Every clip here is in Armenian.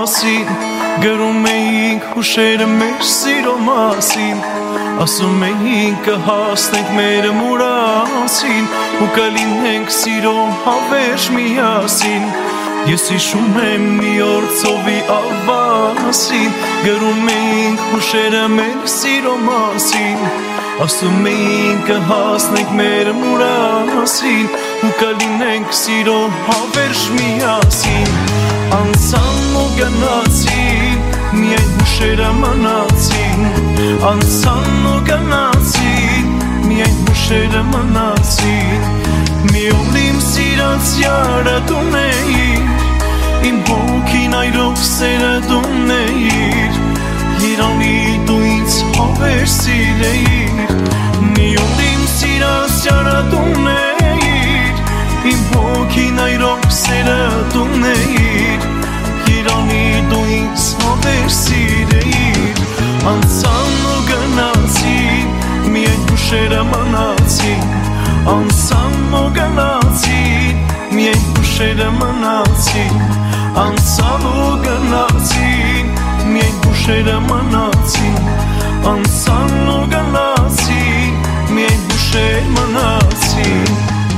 մասին Գրում էինք հուշերը մեր սիրո մասին Ասում էինք կհասնենք մեր մուրասին Ու կլինենք սիրո հավերժ միասին Ես հիշում եմ մի օր ծովի ավասին Գրում էինք հուշերը մեր սիրո մասին Ասում էինք կհասնենք մեր մուրասին Ու կլինենք սիրո հավերժ միասին Անցան ու գնացին, միայն հուշերը մնացին Անցան ու գնացին, միայն հուշերը մնացին Մի օր իմ սիրած յարը դուն էիր Իմ հոգին այրով սերը դուն էիր Երանի դու ինձ հավերժ սիրեիր Մի օր իմ սիրած յարը դուն էիր Իմ հոգին այրով սերը դուն էիր Երանի դու ինձ հավերժ սիրեիր Անցան ու գնացին, միայն հուշերը մնացին Անցան ու գնացին, միայն հուշերը մնացին Անցան ու գնացին, միայն հուշերը մնացին Անցան ու գնացին, միայն հուշեր մնացին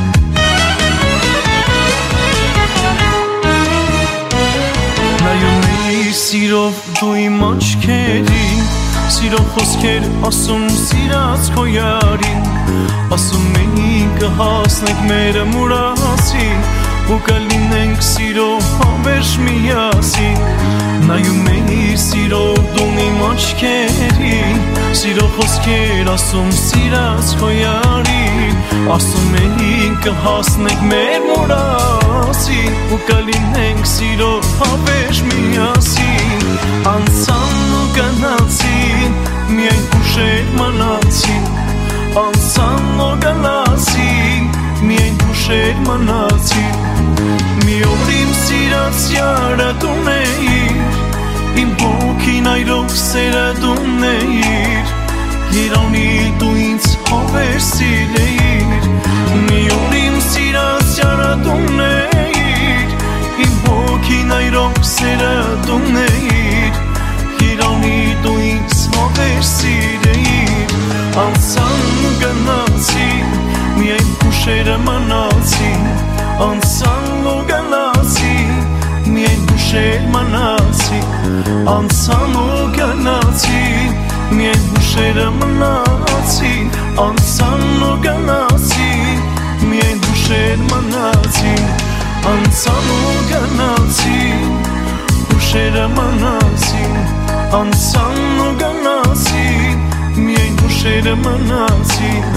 Նայում էի սիրով դու իմ աչքերին Սիրով խոսքեր ասում սիրած քո յարին Ասում էինք կհասնենք մեր մուրասին Ու կլինենք սիրո հավերժ միասին Նայում էի սիրով դու իմ աչքերին Սիրով խոսքեր ասում սիրած քո յարին Ասում էինք կհասնենք մեր մուրասին Ու կլինենք սիրո հավերժ միասին Անցան ու գնացին, միայն հուշեր մնացին Անցան ու գնացին, միայն հուշեր մնացին Մի օր իմ սիրած յարը դուն էիր Իմ հոգին այրով սերը դուն էիր Երանի դու ինձ հավերժ սիրեիր Մի օր իմ սիրած յարը դուն էիր Իմ հոգին այրով սերը դուն էիր Երանի դու ինձ հավերժ սիրեիր Անցան ու գնացին, միայն հուշերը մնացին Անցան ու գնացին, միայն հուշեր մնացին Անցան ու գնացին, միայն հուշերը մնացին Անցան ու գնացին, միայն հուշեր մնացին Անցան ու գնացին, հուշերը մնացին Անցան ու գնացին, միայն հուշերը մնացին